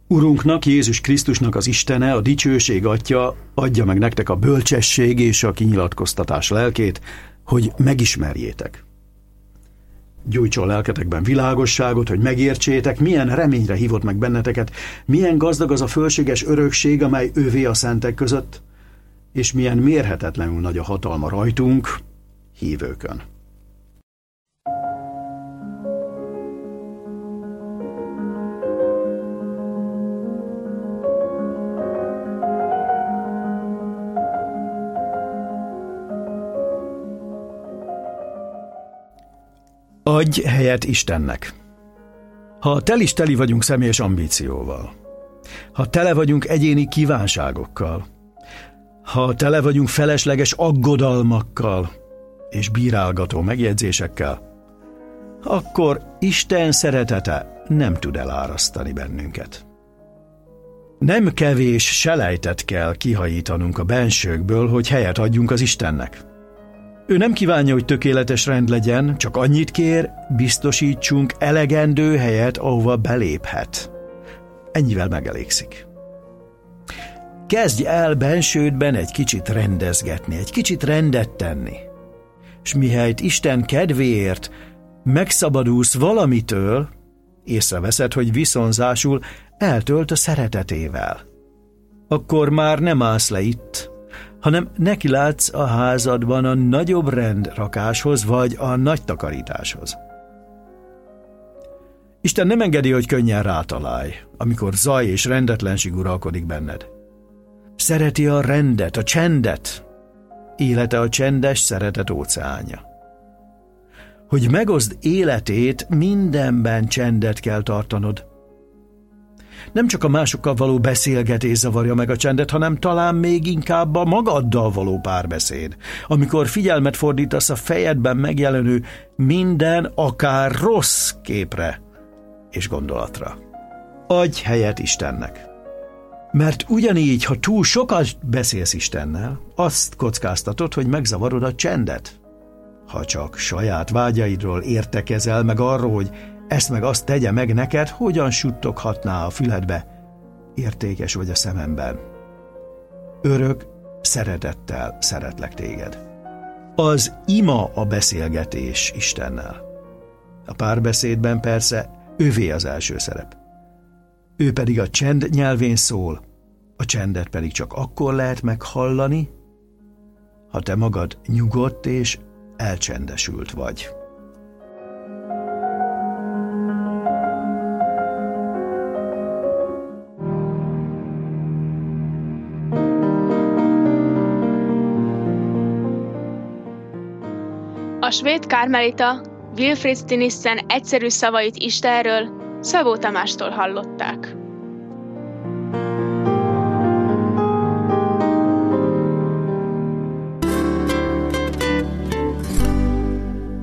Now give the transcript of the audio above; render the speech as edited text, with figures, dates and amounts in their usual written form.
Urunknak, Jézus Krisztusnak az Istene, a dicsőség Atya adja meg nektek a bölcsesség és a kinyilatkoztatás lelkét, hogy megismerjétek. Gyújtson lelketekben világosságot, hogy megértsétek, milyen reményre hívott meg benneteket, milyen gazdag az a fölséges örökség, amely ővé a szentek között, és milyen mérhetetlenül nagy a hatalma rajtunk, hívőkön. Adj helyet Istennek. Ha teli vagyunk személyes ambícióval, ha tele vagyunk egyéni kívánságokkal, ha tele vagyunk felesleges aggodalmakkal és bírálgató megjegyzésekkel, akkor Isten szeretete nem tud elárasztani bennünket. Nem kevés selejtet kell kihajítanunk a bensőkből, hogy helyet adjunk az Istennek. Ő nem kívánja, hogy tökéletes rend legyen, csak annyit kér, biztosítsunk elegendő helyet, ahova beléphet. Ennyivel megelégszik. Kezdj el bensődben egy kicsit rendezgetni, egy kicsit rendet tenni. És mihelyt Isten kedvéért megszabadulsz valamitől, észreveszed, hogy viszonzásul eltölt a szeretetével. Akkor már nem állsz le itt, hanem nekilátsz a házadban a nagyobb rendrakáshoz vagy a nagy takarításhoz. Isten nem engedi, hogy könnyen rátalálj, amikor zaj és rendetlenség uralkodik benned. Szereti a rendet, a csendet. Élete a csendes szeretet óceánja. Hogy megoszd életét, mindenben csendet kell tartanod. Nem csak a másokkal való beszélgetés zavarja meg a csendet, hanem talán még inkább a magaddal való párbeszéd, amikor figyelmet fordítasz a fejedben megjelenő minden, akár rossz képre és gondolatra. Adj helyet Istennek. Mert ugyanígy, ha túl sokat beszélsz Istennel, azt kockáztatod, hogy megzavarod a csendet. Ha csak saját vágyaidról értekezel meg arról, hogy ezt meg azt tegye meg neked, hogyan suttoghatná a füledbe, értékes vagy a szememben. Örök szeretettel szeretlek téged. Az ima a beszélgetés Istennel. A párbeszédben persze ővé az első szerep. Ő pedig a csend nyelvén szól, a csendet pedig csak akkor lehet meghallani, ha te magad nyugodt és elcsendesült vagy. A svéd karmelita Wilfrid Stinissen egyszerű szavait Istenről Szabó Tamástól hallották.